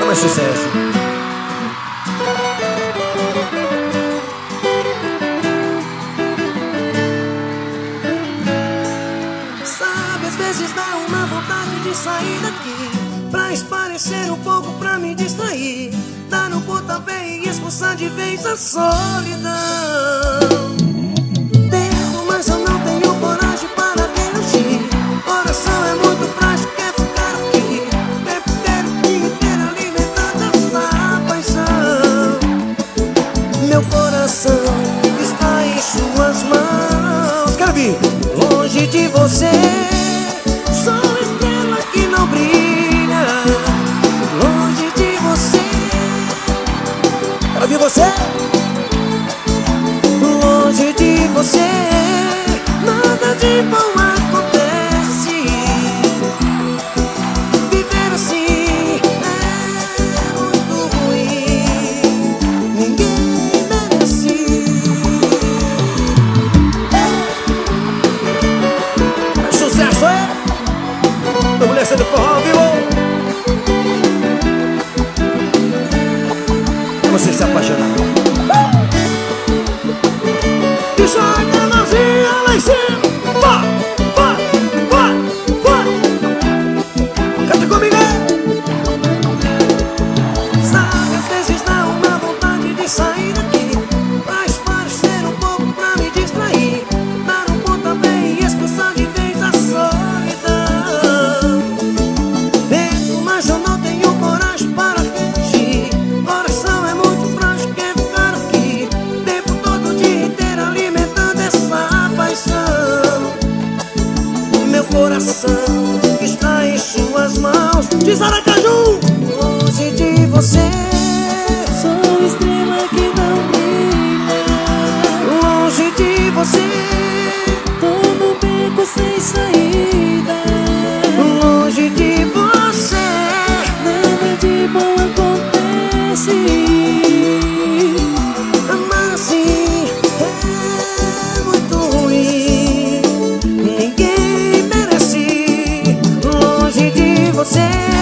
mais sucesso. Sabe, às vezes dá uma vontade de sair daqui, pra esparecer um pouco, pra me distrair, dar no pontapé e expulsar de vez a solidão. Tento, mas eu não tenho coragem para reagir. Coração é muito frágil, quer ficar aqui. Tempo inteiro, o dia inteiro alimentando essa paixão. Meu coração está em suas mãos. Quero vir. Longe de você, sou estrela que não brilha. Longe de você, Quero ouvir você. longe de você, nada de bom acontece. Viver assim é muito ruim, ninguém merece. Sucesso, é? A mulher sendo forró, viu? Você se apaixonar. E joga a mãozinha lá em cima. Vá, vá, vá, vá. Canta comigo, é? Sabe, às vezes dá uma vontade de sair daqui, pra esparecer um pouco, pra me distrair, dar um pontapé e expulsar de vez a solidão. Tento, mas eu não tenho coragem para reagir. Coração é muito frágil, quer ficar aqui. Tempo todo, o dia inteiro alimentando essa paixão. Meu coração está em suas mãos. Diz Aracaju! Longe de você, Sou estrela que não brilha. longe de você, Tô no beco sem saída. longe de você. Nada de bom acontece. Amar assim é muito ruim, ninguém merece. Longe de você.